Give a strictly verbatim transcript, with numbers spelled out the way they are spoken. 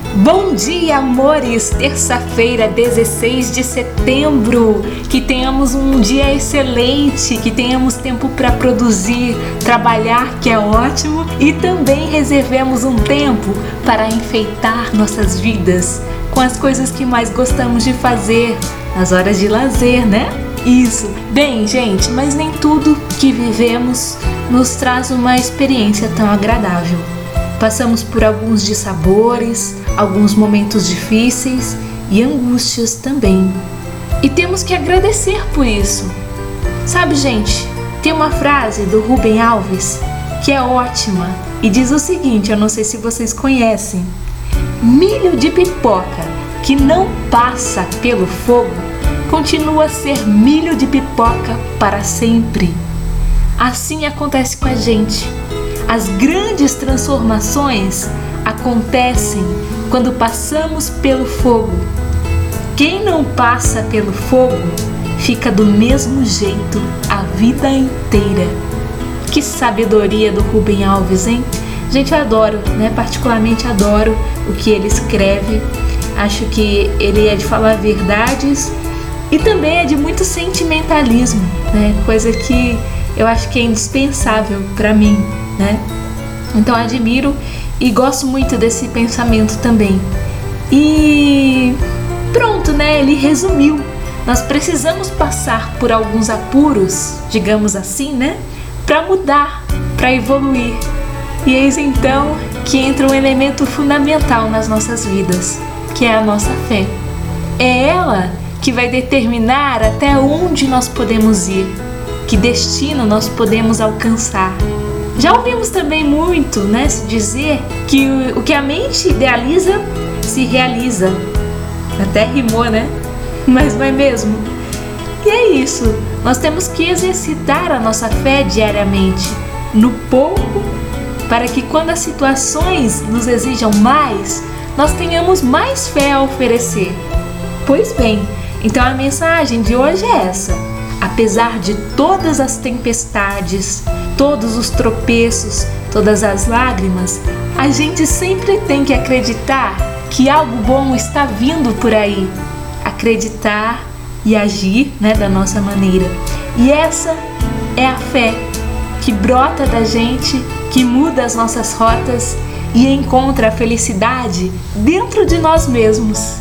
Bom dia, amores! Terça-feira, dezesseis de setembro. Que tenhamos um dia excelente, que tenhamos tempo para produzir, trabalhar, que é ótimo, e também reservemos um tempo para enfeitar nossas vidas com as coisas que mais gostamos de fazer nas horas de lazer, né? Isso. Bem, gente, mas nem tudo que vivemos nos traz uma experiência tão agradável. Passamos por alguns dissabores, alguns momentos difíceis e angústias também. E temos que agradecer por isso. Sabe, gente, tem uma frase do Rubem Alves que é ótima e diz o seguinte, eu não sei se vocês conhecem: milho de pipoca que não passa pelo fogo continua a ser milho de pipoca para sempre. Assim acontece com a gente. As grandes transformações acontecem quando passamos pelo fogo. Quem não passa pelo fogo fica do mesmo jeito a vida inteira. Que sabedoria do Rubem Alves, hein? Gente, eu adoro, né? Particularmente adoro o que ele escreve. Acho que ele é de falar verdades e também é de muito sentimentalismo, né? Coisa que eu acho que é indispensável para mim, né? Então admiro e gosto muito desse pensamento também. E pronto, né? Ele resumiu. Nós precisamos passar por alguns apuros, digamos assim, né? Para mudar, para evoluir. E eis então que entra um elemento fundamental nas nossas vidas, que é a nossa fé. É ela que vai determinar até onde nós podemos ir, que destino nós podemos alcançar. Já ouvimos também muito, né, se dizer que o, o que a mente idealiza se realiza. Até rimou, né? Mas não é mesmo? E é isso. Nós temos que exercitar a nossa fé diariamente, no pouco, para que quando as situações nos exijam mais, nós tenhamos mais fé a oferecer. Pois bem, então a mensagem de hoje é essa. Apesar de todas as tempestades, todos os tropeços, todas as lágrimas, a gente sempre tem que acreditar que algo bom está vindo por aí. Acreditar e agir, né, da nossa maneira. E essa é a fé que brota da gente, que muda as nossas rotas e encontra a felicidade dentro de nós mesmos.